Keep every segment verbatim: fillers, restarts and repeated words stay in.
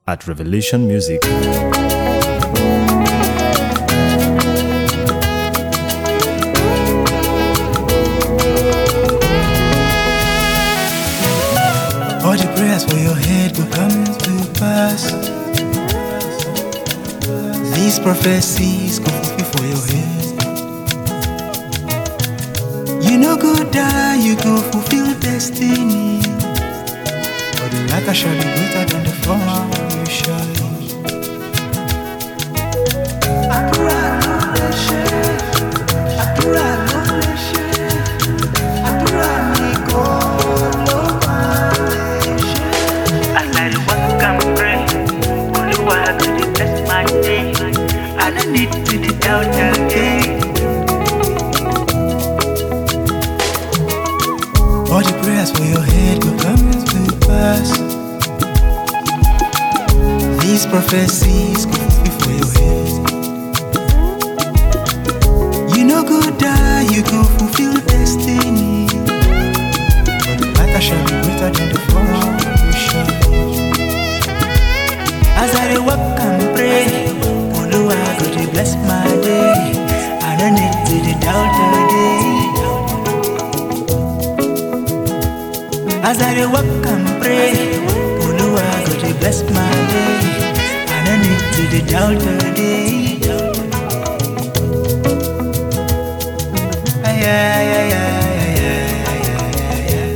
at Revelation Music. All the prayers for your head will come to pass. These prophecies go fulfill for your head. You no go die, you go fulfill destiny. For the latter shall be greater than the former, you shall. Adura no leshe, Adura no leshe, Adura ni go lo leshe. As I walk and pray, Oluwa to the bless my day. I don't need to the doubt again. All the prayers for your head will come to pass. These prophecies go fulfill for your head. You no go die, you go fulfill destiny. For the latter shall be greater than the former, you shall. As I dey walk and pray, Oluwa go dey bless my day. I don't need to dey doubt again. As I dey walk and pray, Oluwa go dey bless my day. I don't need to dey doubt today. Ay, ay, ay, ay, ay, ay, ay, ay.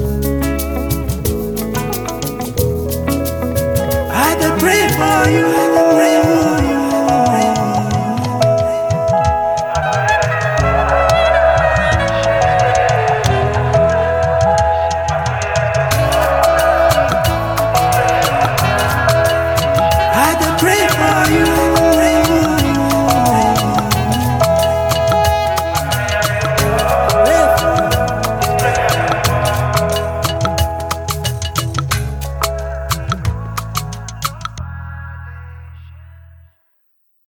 I dey pray for you.